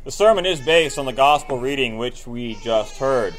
The sermon is based on the gospel reading which we just heard.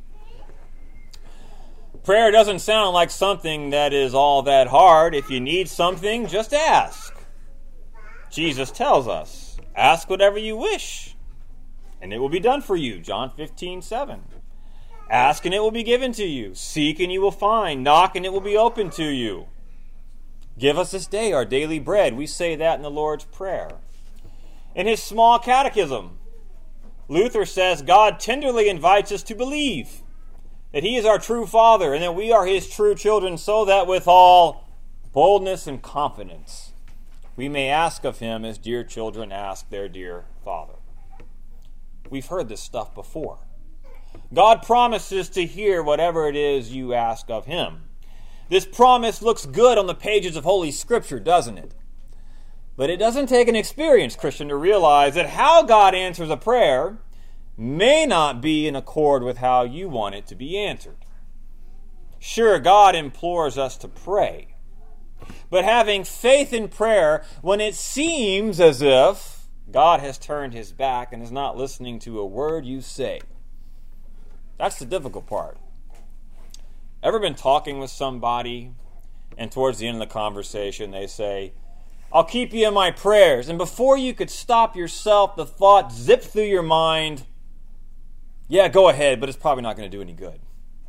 Prayer doesn't sound like something that is all that hard. If you need something, just ask. Jesus tells us, ask whatever you wish, and it will be done for you. John 15:7. Ask and it will be given to you. Seek and you will find. Knock and it will be opened to you. Give us this day our daily bread. We say that in the Lord's Prayer. In his small catechism, Luther says God tenderly invites us to believe that he is our true Father and that we are his true children, so that with all boldness and confidence we may ask of him as dear children ask their dear Father. We've heard this stuff before. God promises to hear whatever it is you ask of him. This promise looks good on the pages of Holy Scripture, doesn't it? But it doesn't take an experienced Christian to realize that how God answers a prayer may not be in accord with how you want it to be answered. Sure, God implores us to pray, but having faith in prayer when it seems as if God has turned his back and is not listening to a word you say, that's the difficult part. Ever been talking with somebody and towards the end of the conversation they say, I'll keep you in my prayers, and before you could stop yourself, the thought zipped through your mind, yeah, go ahead, but it's probably not going to do any good.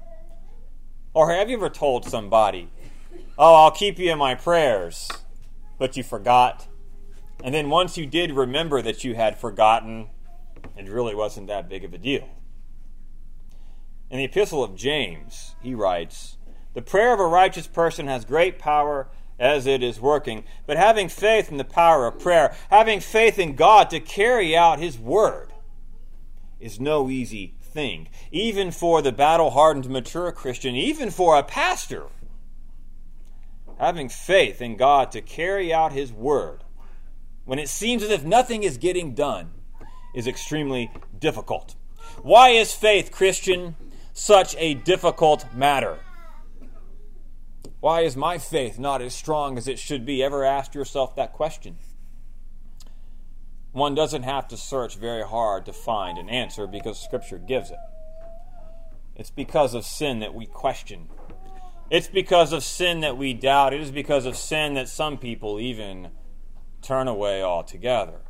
Or have you ever told somebody, oh, I'll keep you in my prayers, but you forgot? And then once you did remember that you had forgotten, it really wasn't that big of a deal. In the Epistle of James, he writes, the prayer of a righteous person has great power as it is working, but having faith in the power of prayer, having faith in God to carry out his word, is no easy thing, even for the battle-hardened mature Christian, even for a pastor. Having faith in God to carry out his word, when it seems as if nothing is getting done, is extremely difficult. Why is faith, Christian, such a difficult matter? Why is my faith not as strong as it should be? Ever asked yourself that question? One doesn't have to search very hard to find an answer because Scripture gives it. It's because of sin that we question. It's because of sin that we doubt. It is because of sin that some people even turn away altogether.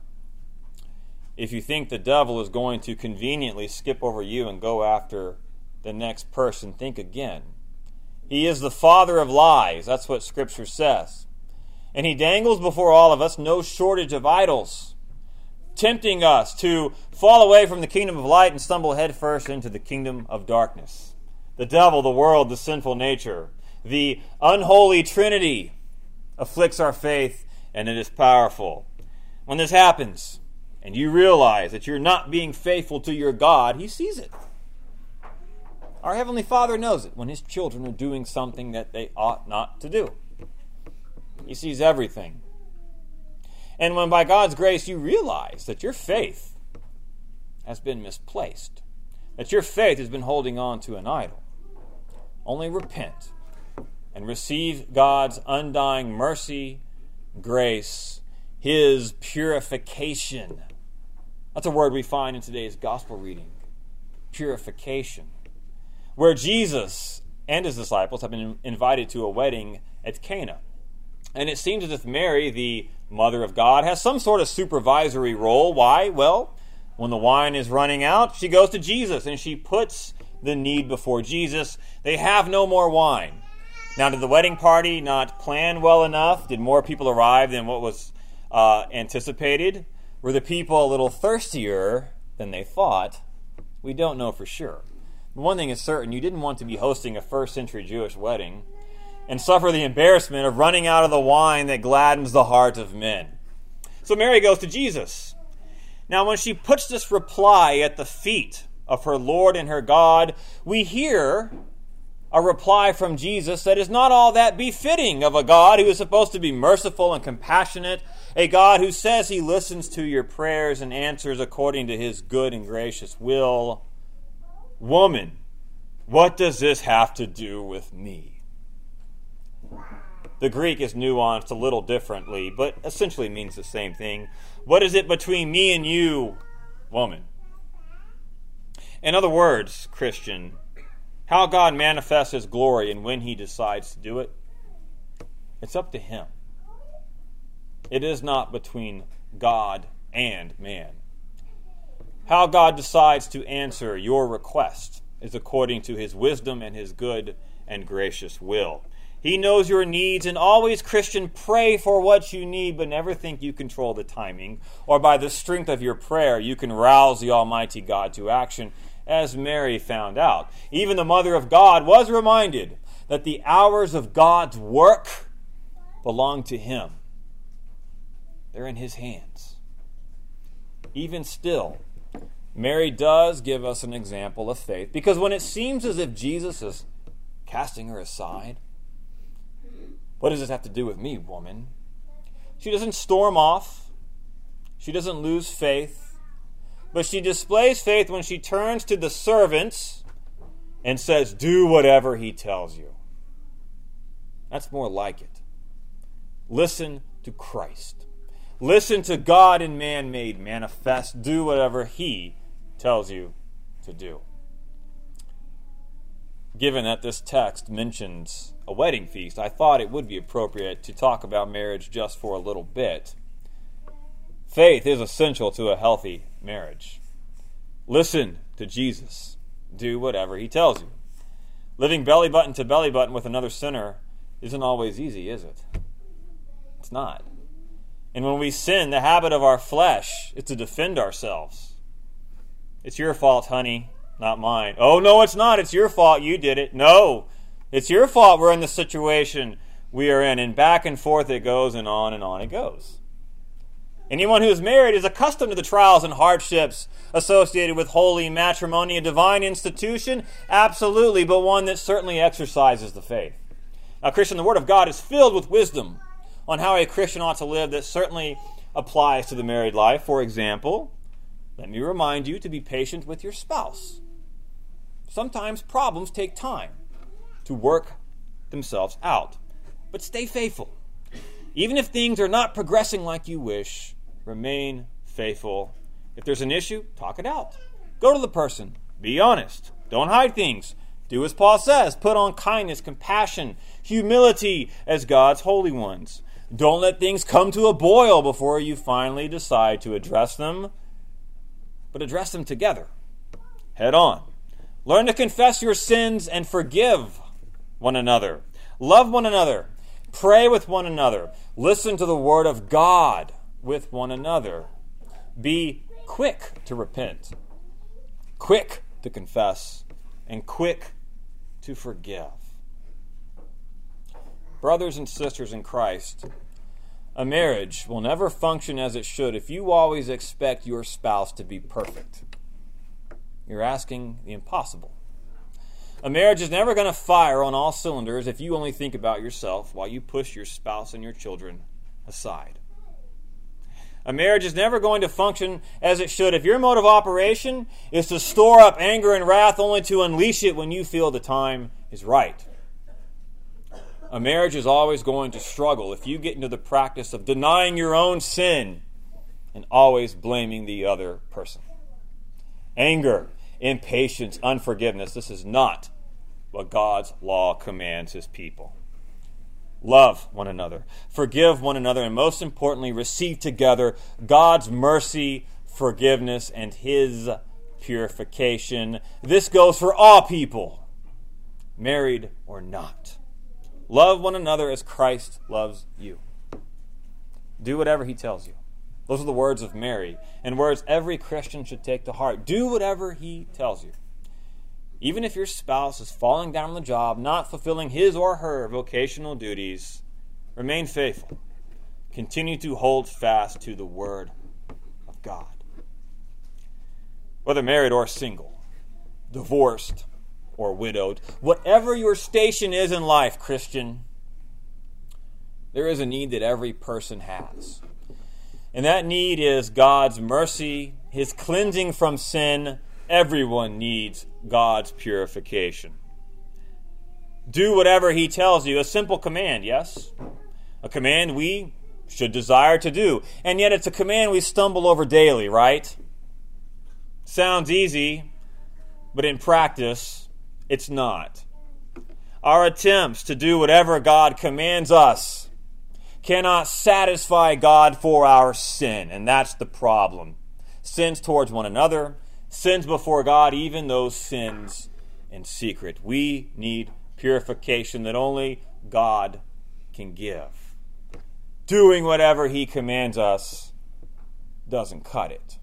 If you think the devil is going to conveniently skip over you and go after the next person, think again. He is the father of lies. That's what Scripture says. And he dangles before all of us no shortage of idols, tempting us to fall away from the kingdom of light and stumble headfirst into the kingdom of darkness. The devil, the world, the sinful nature, the unholy trinity afflicts our faith, and it is powerful. When this happens, and you realize that you're not being faithful to your God, he sees it. Our Heavenly Father knows it when his children are doing something that they ought not to do. He sees everything. And when by God's grace you realize that your faith has been misplaced, that your faith has been holding on to an idol, only repent and receive God's undying mercy, grace, his purification. That's a word we find in today's gospel reading. Purification. Where Jesus and his disciples have been invited to a wedding at Cana. And it seems as if Mary, the mother of God, has some sort of supervisory role. Why? Well, when the wine is running out, she goes to Jesus and she puts the need before Jesus. They have no more wine. Now, did the wedding party not plan well enough? Did more people arrive than what was anticipated? Were the people a little thirstier than they thought? We don't know for sure. One thing is certain, you didn't want to be hosting a first century Jewish wedding and suffer the embarrassment of running out of the wine that gladdens the heart of men. So Mary goes to Jesus. Now when she puts this reply at the feet of her Lord and her God, we hear a reply from Jesus that is not all that befitting of a God who is supposed to be merciful and compassionate, a God who says he listens to your prayers and answers according to his good and gracious will. Woman, what does this have to do with me? The Greek is nuanced a little differently, but essentially means the same thing. What is it between me and you woman. In other words, Christian, how God manifests his glory and when he decides to do it, it's up to him. It is not between God and man. How God decides to answer your request is according to his wisdom and his good and gracious will. He knows your needs, and always, Christian, pray for what you need, but never think you control the timing, or by the strength of your prayer you can rouse the Almighty God to action, as Mary found out. Even the Mother of God was reminded that the hours of God's work belong to him. They're in his hands. Even still, Mary does give us an example of faith, because when it seems as if Jesus is casting her aside, what does this have to do with me, woman? She doesn't storm off. She doesn't lose faith. But she displays faith when she turns to the servants and says, do whatever he tells you. That's more like it. Listen to Christ. Listen to God and man made manifest. Do whatever he tells you to do. Given that this text mentions a wedding feast, I thought it would be appropriate to talk about marriage just for a little bit. Faith is essential to a healthy marriage. Listen to Jesus. Do whatever he tells you. Living belly button to belly button with another sinner isn't always easy, is it? It's not. And when we sin, the habit of our flesh is to defend ourselves. It's your fault, honey, not mine. Oh, no, it's not. It's your fault. You did it. No, it's your fault we're in the situation we are in. And back and forth it goes, and on it goes. Anyone who is married is accustomed to the trials and hardships associated with holy matrimony, a divine institution, absolutely, but one that certainly exercises the faith. Now, Christian, the Word of God is filled with wisdom on how a Christian ought to live that certainly applies to the married life. For example, let me remind you to be patient with your spouse. Sometimes problems take time to work themselves out, but stay faithful. Even if things are not progressing like you wish, remain faithful. If there's an issue, talk it out. Go to the person. Be honest. Don't hide things. Do as Paul says. Put on kindness, compassion, humility as God's holy ones. Don't let things come to a boil before you finally decide to address them, but address them together, head on. Learn to confess your sins and forgive one another. Love one another. Pray with one another. Listen to the word of God with one another. Be quick to repent, quick to confess, and quick to forgive. Brothers and sisters in Christ, a marriage will never function as it should if you always expect your spouse to be perfect. You're asking the impossible. A marriage is never going to fire on all cylinders if you only think about yourself while you push your spouse and your children aside. A marriage is never going to function as it should if your mode of operation is to store up anger and wrath only to unleash it when you feel the time is right. A marriage is always going to struggle if you get into the practice of denying your own sin and always blaming the other person. Anger, impatience, unforgiveness, this is not what God's law commands his people. Love one another, forgive one another, and most importantly, receive together God's mercy, forgiveness, and his purification. This goes for all people, married or not. Love one another as Christ loves you. Do whatever he tells you. Those are the words of Mary, and words every Christian should take to heart. Do whatever he tells you. Even if your spouse is falling down on the job, not fulfilling his or her vocational duties, remain faithful. Continue to hold fast to the word of God. Whether married or single, divorced or widowed, whatever your station is in life, Christian, there is a need that every person has. And that need is God's mercy, his cleansing from sin. Everyone needs God's purification. Do whatever he tells you. A simple command, yes? A command we should desire to do. And yet it's a command we stumble over daily, right? Sounds easy, but in practice, it's not. Our attempts to do whatever God commands us cannot satisfy God for our sin, and that's the problem. Sins towards one another, sins before God, even those sins in secret. We need purification that only God can give. Doing whatever He commands us doesn't cut it.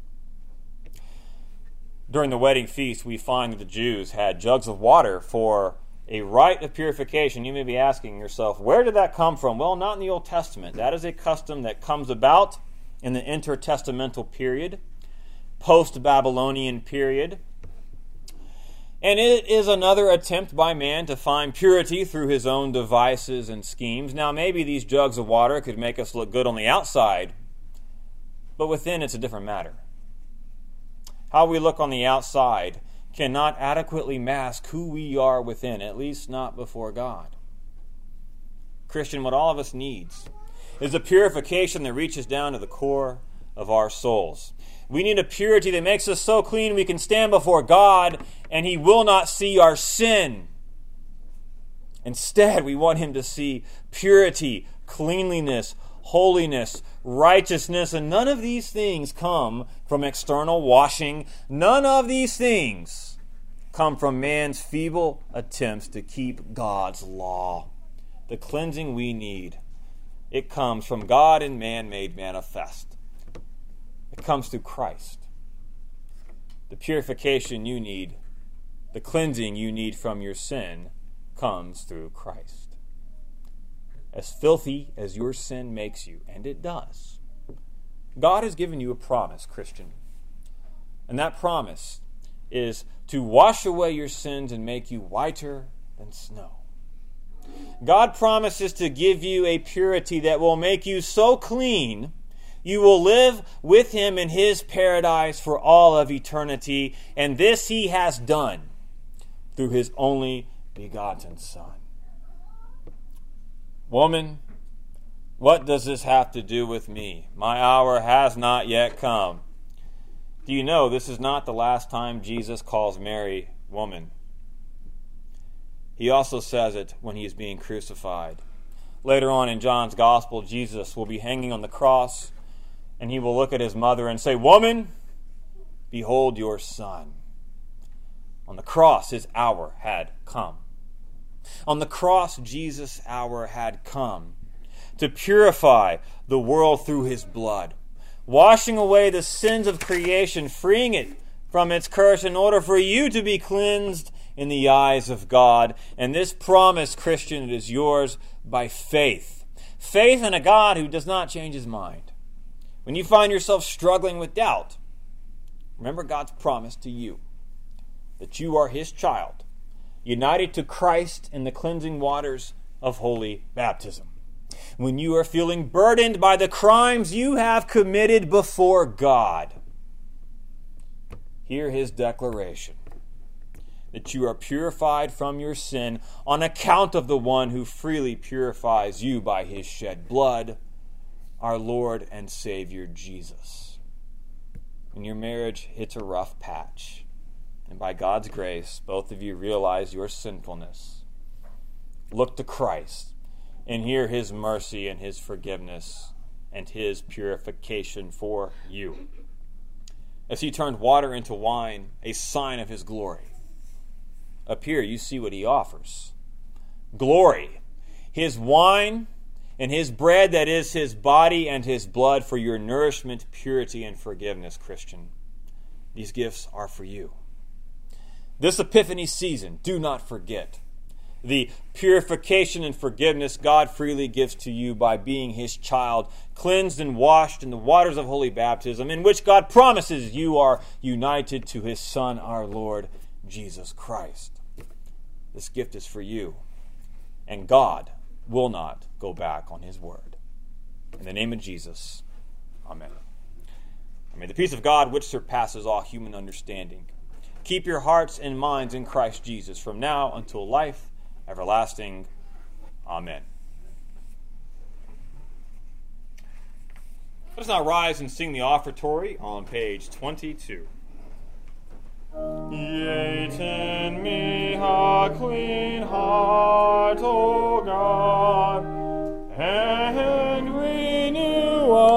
During the wedding feast, we find that the Jews had jugs of water for a rite of purification. You may be asking yourself, where did that come from? Well, not in the Old Testament. That is a custom that comes about in the intertestamental period, post-Babylonian period. And it is another attempt by man to find purity through his own devices and schemes. Now, maybe these jugs of water could make us look good on the outside, but within it's a different matter. How we look on the outside cannot adequately mask who we are within, at least not before God. Christian, what all of us needs is a purification that reaches down to the core of our souls. We need a purity that makes us so clean we can stand before God and He will not see our sin. Instead, we want Him to see purity, cleanliness, holiness, righteousness, and none of these things come from external washing. None of these things come from man's feeble attempts to keep God's law. The cleansing we need, it comes from God and man made manifest. It comes through Christ. The purification you need, the cleansing you need from your sin, comes through Christ. As filthy as your sin makes you, and it does, God has given you a promise, Christian. And that promise is to wash away your sins and make you whiter than snow. God promises to give you a purity that will make you so clean you will live with Him in His paradise for all of eternity. And this He has done through His only begotten Son. Woman, what does this have to do with me? My hour has not yet come. Do you know this is not the last time Jesus calls Mary woman? He also says it when He is being crucified. Later on in John's Gospel, Jesus will be hanging on the cross, and He will look at His mother and say, "Woman, behold your son." On the cross, His hour had come. On the cross, Jesus' hour had come to purify the world through His blood, washing away the sins of creation, freeing it from its curse in order for you to be cleansed in the eyes of God. And this promise, Christian, it is yours by faith. Faith in a God who does not change His mind. When you find yourself struggling with doubt, remember God's promise to you that you are His child, united to Christ in the cleansing waters of holy baptism. When you are feeling burdened by the crimes you have committed before God, hear His declaration that you are purified from your sin on account of the one who freely purifies you by His shed blood, our Lord and Savior Jesus. When your marriage hits a rough patch, and by God's grace, both of you realize your sinfulness, look to Christ and hear His mercy and His forgiveness and His purification for you. As He turned water into wine, a sign of His glory. Up here you see what He offers. Glory. His wine and His bread, that is His body and His blood for your nourishment, purity, and forgiveness, Christian. These gifts are for you. This Epiphany season, do not forget the purification and forgiveness God freely gives to you by being His child, cleansed and washed in the waters of holy baptism, in which God promises you are united to His Son, our Lord Jesus Christ. This gift is for you, and God will not go back on His word. In the name of Jesus, amen. And may the peace of God, which surpasses all human understanding, keep your hearts and minds in Christ Jesus from now until life everlasting. Amen. Let us now rise and sing the offertory on page 22. Create in me a clean heart, O God,